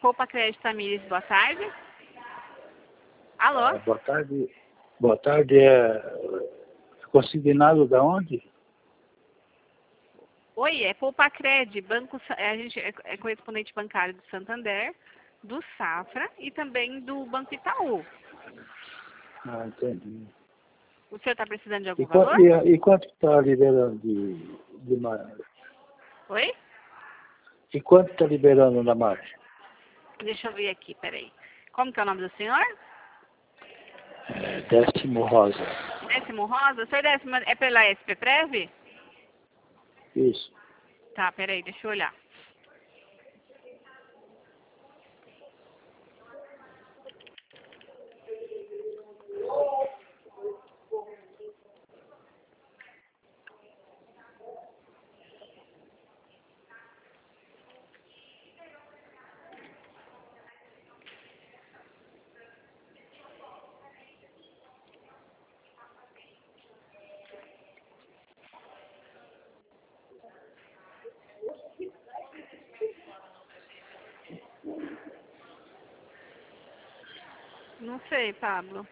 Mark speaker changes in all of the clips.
Speaker 1: Poupa Crédito Tamires, boa tarde. Alô?
Speaker 2: Boa tarde. Boa tarde. Consignado da onde?
Speaker 1: Oi, é Poupa Crédito, a gente é correspondente bancário do Santander, do Safra e também do Banco Itaú.
Speaker 2: Ah, entendi.
Speaker 1: O senhor está precisando de algum valor?
Speaker 2: E quanto está liberando de margem?
Speaker 1: Oi?
Speaker 2: E quanto está liberando na margem?
Speaker 1: Deixa eu ver aqui, peraí. Como que é o nome do senhor?
Speaker 2: Décimo Rosa.
Speaker 1: Décimo Rosa? O senhor Décimo é pela SPPrev?
Speaker 2: Isso.
Speaker 1: Tá, peraí, deixa eu olhar. Não sei, Pablo.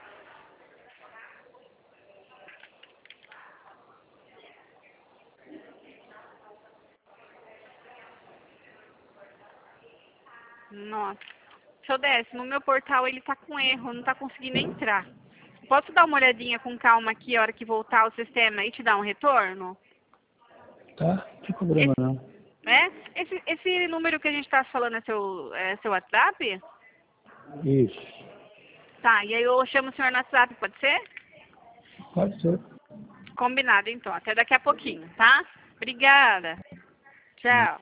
Speaker 1: Nossa. Seu Décimo, o meu portal ele tá com erro, não tá conseguindo entrar. Posso dar uma olhadinha com calma aqui a hora que voltar o sistema e te dar um retorno?
Speaker 2: Tá? Não tem problema não.
Speaker 1: Esse número que a gente tá falando é seu WhatsApp?
Speaker 2: Isso.
Speaker 1: Tá, e aí eu chamo o senhor no WhatsApp, pode ser?
Speaker 2: Pode ser.
Speaker 1: Combinado então, até daqui a pouquinho, tá? Obrigada. Tchau.